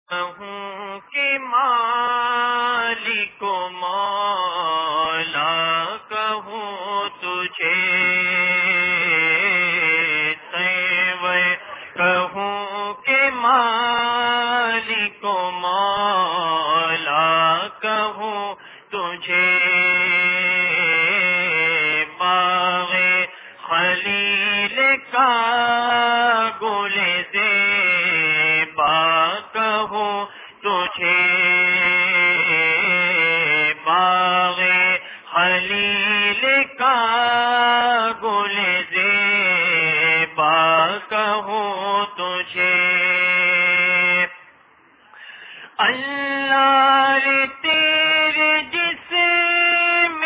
کہوں کہ مالک و مولا کہوں تجھے، کہوں کہ مالک و مولا کہوں تجھے، باغ خلیل کا گل زیبا کہوں تجھے، باغ خلیل کا گل زیبا کہوں تجھے، اللہ رے تیرے جسم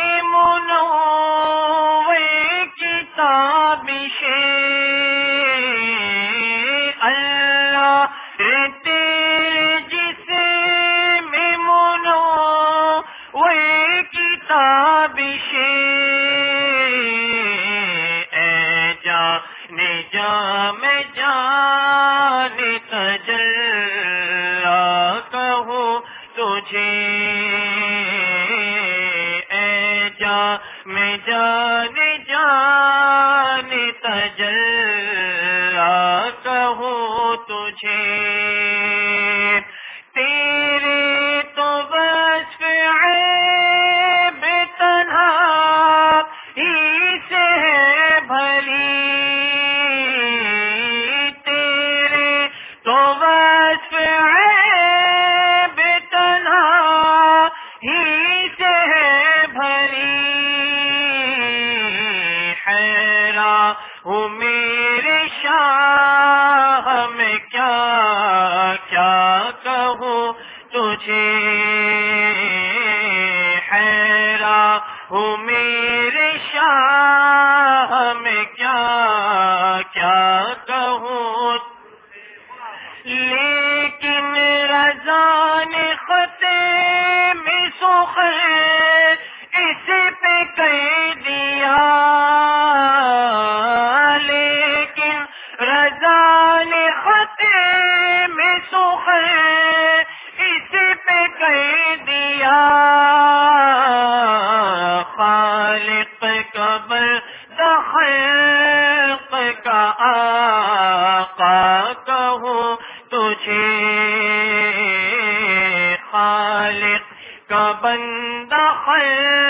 منور کتابش، اللہ رے تیرے جسم منور کتابش، اے جان جام جان تجلی کہوں تجھے، اے جان جان جان تجلی کہوں تجھے، تیرے تو وصف عیب تنہا ہی سے ہے بھری، تیرے تو وصف عیب تنہا ہی سے ہے بھری، حیران ہوں میرے شاہ میں کیا کیا کہوں تجھے، حیران ہوں میرے شاہ میں کیا کیا کہوں، لیکن رضا نے خط میں سخن اس پہ کہہ دیا، لیکن رضا نے خط میں سخن اس پہ کہہ دیا، خالق کا بندہ خلق کا آقا کہوں تجھے، خالق کا بندہ خلق